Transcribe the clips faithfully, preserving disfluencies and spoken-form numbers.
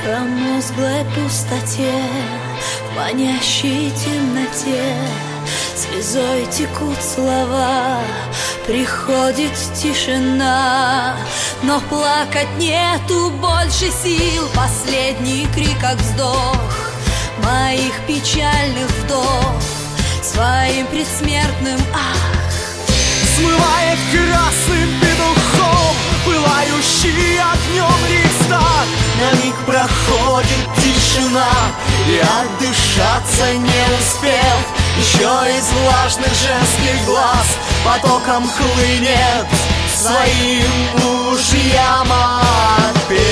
промозглой пустоте, в манящей темноте слезой текут слова, приходит тишина, но плакать нету больше сил. Последний крик, как вздох моих печальных вдов, своим предсмертным ах смывает красным петухом пылающий огнем Рейхстаг. На миг проходит тишина, и отдышаться не успел. Еще из влажных женских глаз потоком хлынет своим мужьям отпев.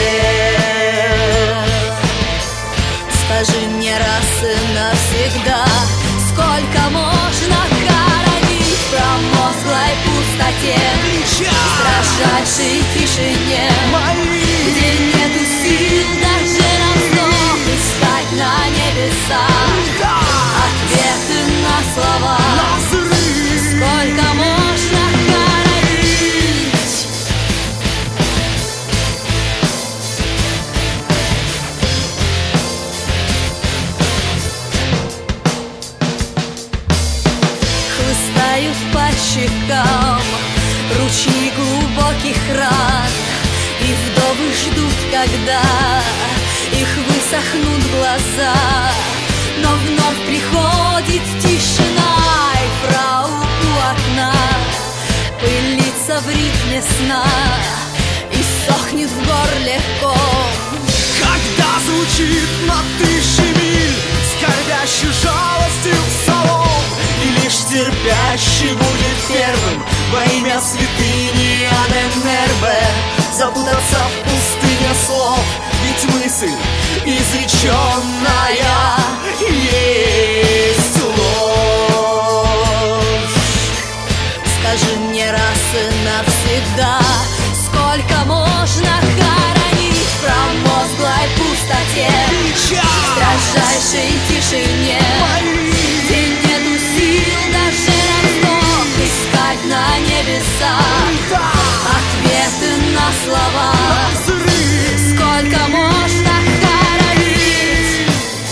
Скажи мне раз и навсегда, сколько можно хоронить в промозглой пустоте, в дрожащей тишине, где нету сил даже на вздох искать на небесах ответы на слова. Сколько можно хоронить? Хлыстают по щекам ручьи глубоких ран, и вдовы ждут, когда их высохнут глаза. Но вновь приходит тишина, и фрау у окна пылится в ритме сна и сохнет в горле ком. Когда звучит над тысячи миль скорбящей жалостью псалом, и лишь терпящий будет первым во имя святыни Аненербе запутаться в пустыне слов. Ведь мысль изреченная есть ложь. Скажи мне раз и навсегда, сколько можно хоронить в промозглой пустоте, в дрожащей тишине, где нету сил даже на вздох искать на небесах ответы на слова. Сколько можно хоронить?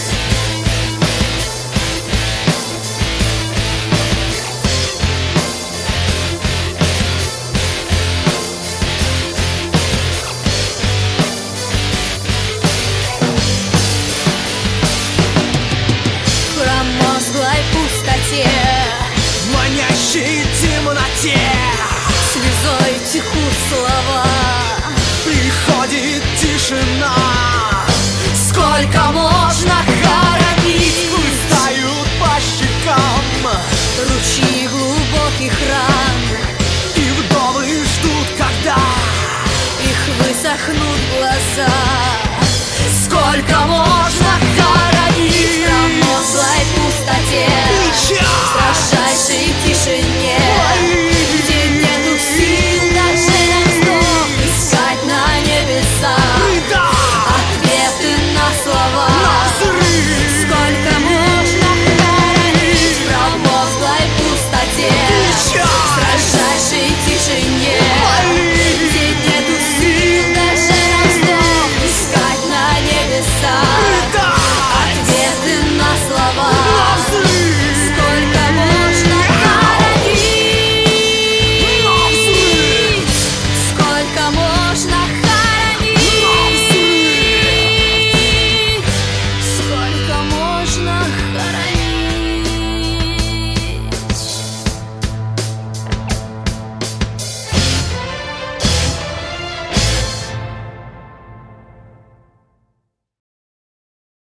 В промозглой пустоте, в манящей темноте слезой текут слова, приходит тишина. сколько можно хоронить?